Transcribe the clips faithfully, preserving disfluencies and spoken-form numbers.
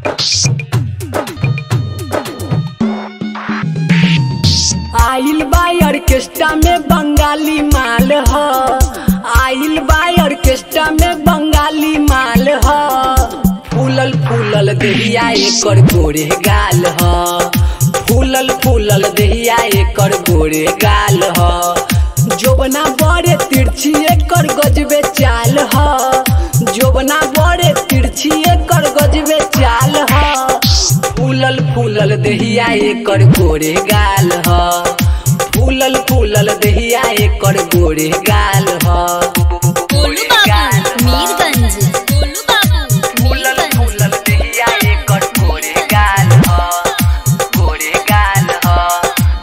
आइल बा ऑर्केस्ट्रा में बंगाली माल ह आइल बा ऑर्केस्ट्रा में बंगाली माल ह फूलल फूलल देहिया एकर गोरे गाल ह फूलल फूलल देहिया एकर गोरे गाल ह जोबना बड़े तिरछी एकर गजबे चाल ह जोबना बड़े तिरछी एकर गजबे चाल ह फूलल फूलल देहिया एकर गोरे गाल ह फूलल फूलल देहिया एकर गोरे गाल ह गोलू बाबू मीरगंज गोलू बाबू फूलल फूलल देहिया एकर गोरे गाल ह गोरे गाल ह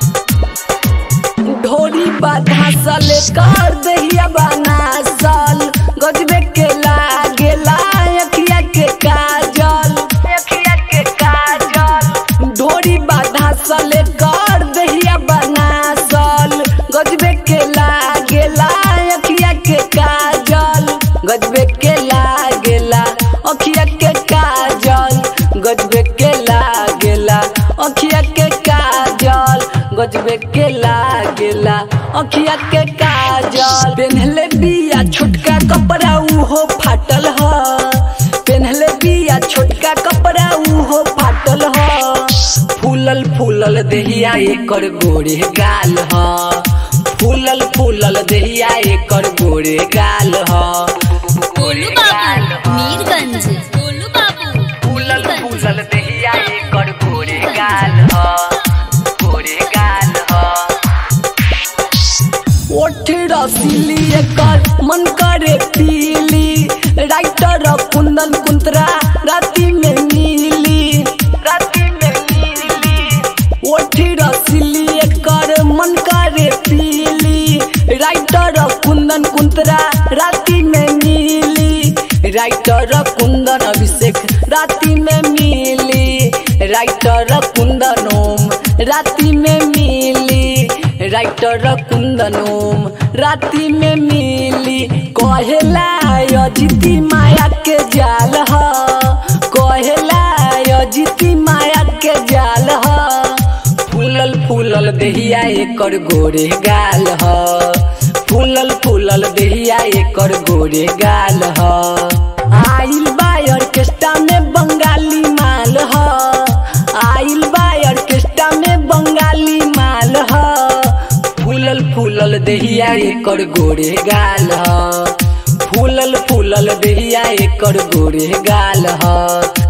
ढोरी बाधा सल कर देहिया बनासल गजबे के लागेला अखिया के काजल अखिया के काजल ढोरी बाधा सल कर देहिया बनासल गजबे के लागेला अखिया के काजल गजबे के लागेला अखिया के काजल गजबे के लागेला अखिया के काजल गजबे के लागेला अखिया के काजल पेन्हले बिया छोटका कपड़ा उहो फाटल ह पेन्हले बिया छोटका कपड़ा उहो फाटल ह फूलल फूलल देहिया एकर गोरे गाल ह फूलल फूलल देहिया एकर गोरे गाल ह गोलू बाबू मीरगंज गोलू बाबू फूलल फूलल देहिया एकर गोरे गाल ह गोरे गाल ह ओठ रसीली एकर मन करे पीली राइटर कुंदन कुंतरा राती में नीली राती में नीली ओठ रसीली एकर मन करे पीली राइटर कुंदन कुंतरा राती में नीली राइटर कुंदन अभिषेक राती में मिली राइटर कुंदन ओम राती में मिली राइटर कुंदन ओम राती में मिली कहेला अजिती माया के जाल ह कहेला अजिती माया के जाल ह फूलल फूलल देहिया एकर गोरे गाल ह फूलल फूलल देहिया एकर गोरे गाल ह आइल बा ऑर्केस्ट्रा में बंगाली माल ह आइल बा ऑर्केस्ट्रा में बंगाली माल ह फूलल फूलल देहिया एकर गोरे गाल ह फूलल फूलल देहिया एकर गोरे गाल ह।